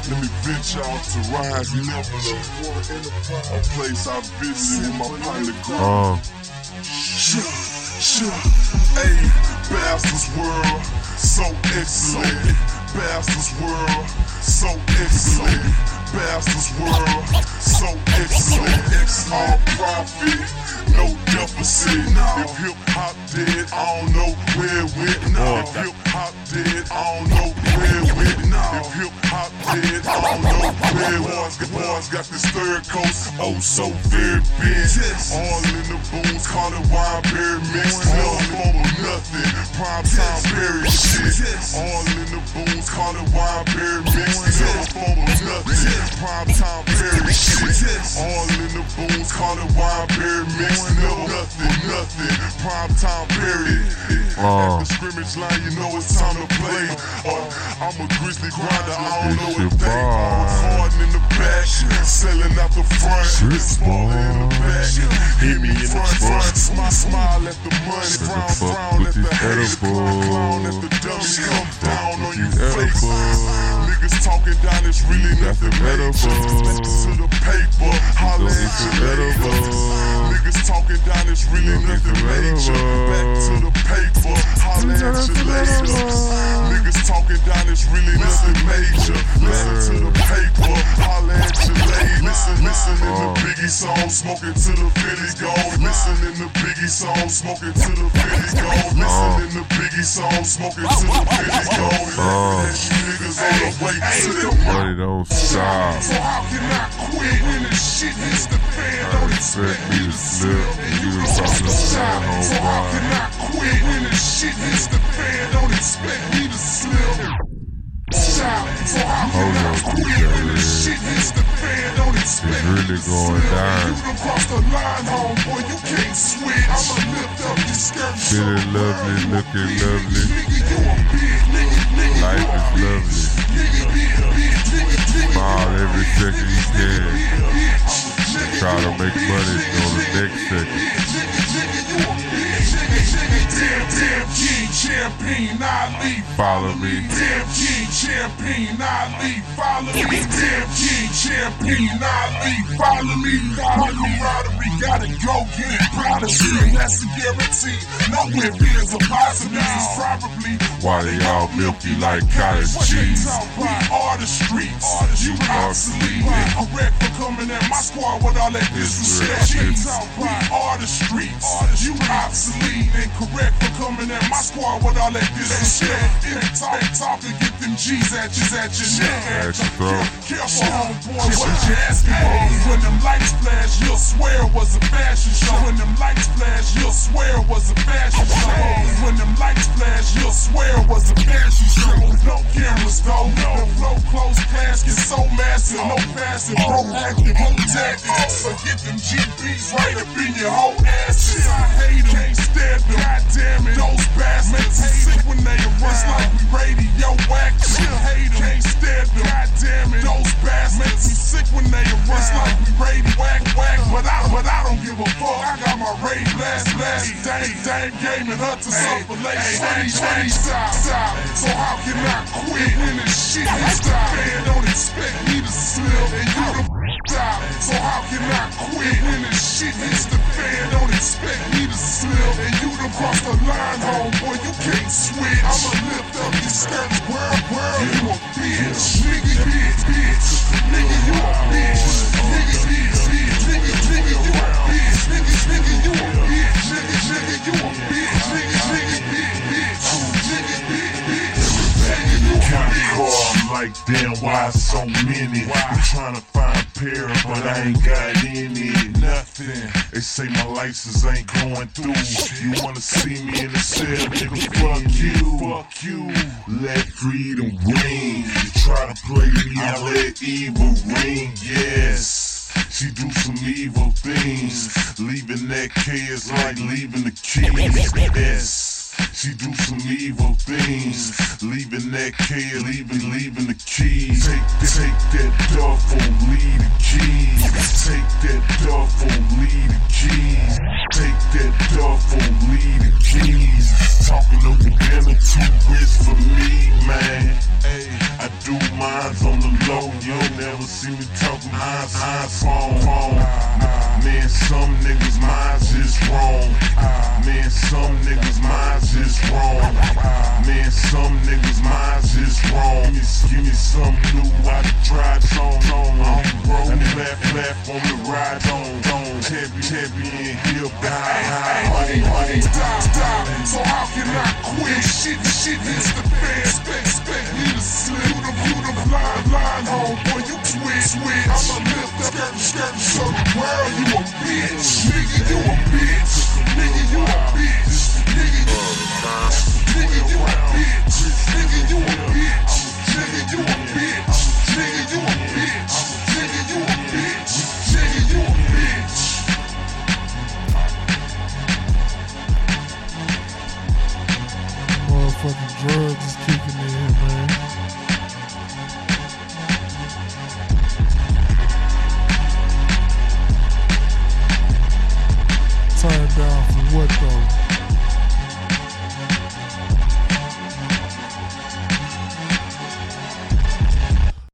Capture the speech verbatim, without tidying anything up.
Let me venture out to rise level a place I visited with my pilot group. Uh. Sure, sure. Ayy, Bastards World, so excellent. Bastards World, so excellent. Bastards World, so excellent. All profit, no deficit. If hip hop dead, I don't know where it went. If hip hop dead, I don't know where it went. If hip hop dead, I don't know where it was. The boys got this third coast, oh so very big. All in the booze, call it wild berry mix. Never fumble nothing, prime time berry shit. All in the booze, call it wild berry mix. Never fumble nothing, prime time berry shit. All in the booze, call it wild berry mix. Never nothing, nothing, prime time berry. At the scrimmage line, you know it's time to play. Uh, I'm a grizzly grinder, I don't know if they all hard in the back, selling out the front, smaller in the back. Hit me in the front, smile, smile at the money, frown, frown at the haters, clown, clown at the dummy, come down on your face. Niggas talking down, it's really nothing major. To the paper, holla at your label. Niggas talking down, it's really nothing major. Back to the paper, holla at your label. Niggas talking down, it's really nothing major. Listen to the paper, holla at your label. Listen, listen in the Biggie song, smoking to the Philly gold. Listen in the Biggie song, smoking to the Philly gold. Listen in the Biggie song, smoking to the Philly gold. You niggas on the way to the money don't stop. So how can I quit when the shit hits the fan? Don't expect me to slip, and you don't stop to shine on So how can I quit when the shit hits the fan? Don't expect me to slip. Shout, so how can I quit when the shit hits the fan? Don't expect it's really going down. You done crossed the line, homeboy, you can't switch. I'ma lift up your skirt. Feeling lovely, looking lovely. Nigga, you a bitch, nigga, nigga. Life is lovely. Nigga, bitch, bitch, nigga, nigga. Smile every second you can. Try to make money on the next second. Damn, damn, King Champion, Ali. Follow me. Damn, King Champion, Ali. Follow me. Damn, King Champion, Ali. Follow me. Follow me, camaraderie, gotta go get it. Proud of you, that's a guarantee. Nowhere fears a possibility. It's probably why they all milky like cottage cheese. We are the streets. You obsolete. Correct for coming at my squad with all that disrespect. We are the streets. You obsolete. Incorrect for coming at my squad with all that disrespect. If you talk, talk and get them G's at you, at your neck. At your throat. Careful, homeboy, what you asking for? When them lights flash, you'll swear it was a fashion show. When them lights flash, you'll swear it was a fashion show. When them lights flash, you'll swear it was a fashion show. No cameras though, no flow, close casket, so massive, no passive, proactive, no tactics. So get them G Bs right up in your whole ass. I hate them, can't stand them. God damn it, those bastards make me sick when they around. It's like we radio active. Hate them, can't stand them. God damn it, those bastards make me sick when they around. It's like we radio whack whack, but I but I don't give a fuck. I got my raid blast blast. Dang dang game and her to suffer late. Shady shady stop stop. So how can I quit when this shit is stop? Man, don't expect me to slip and you the stop. So how can I quit when this shit hits the fan? Don't expect me to slip and you done crossed the line, homeboy, you can't switch. I'ma lift up your skirts, world, world, you a bitch. Nigga, bitch, bitch. Nigga, you a bitch. Nigga, bitch, bitch. Nigga, nigga, you a bitch. Nigga, nigga, you a bitch. Nigga, nigga, you a bitch. Nigga, nigga, bitch, bitch. Nigga, bitch, bitch. Nigga, you a bitch. I'm like, damn, why so many? I'm trying to find a pair, but I ain't got any. Nothing. They say my license ain't going through. You wanna see me in the cell, nigga? Fuck you. Fuck you. Let freedom ring. You try to play me, I let evil ring. Yes. She do some evil things. Leaving that K is like leaving the keys. Yes. She do some evil things, leaving that K, leaving, leaving the keys. Take, take that duffel, leave the keys. Take that duffel, leave the keys. Take that duffel, leave the keys. Talking over dinner, too rich for me, man. Ay, I do mines on the low, see me talking eyes, eyes, phone, phone. Man, some niggas' minds is wrong. Man, some niggas' minds is wrong. Man, some niggas' minds is wrong. Give me, give me some new, I can try it on, on. I'm broke, and flat, platform to ride on, on. Heavy, heavy in here, high, high, honey, honey. Stop, stop, so how can I quit? Shit, shit is the fast, expect, expect me to slip. You the, you the blind, blind, homeboy, you twitch, switch. I'ma lift up, skirt, skirt, show the world you a bitch. Nigga, you a bitch. Nigga, you a bitch. Nigga, you a bitch. Nigga, you a bitch. Nigga, you a bitch. Nigga, you a bitch. Nigga, you a bitch. Nigga, you a bitch. Nigga, you a bitch. Motherfucking drugs is kicking in here, man. Turn down for what though?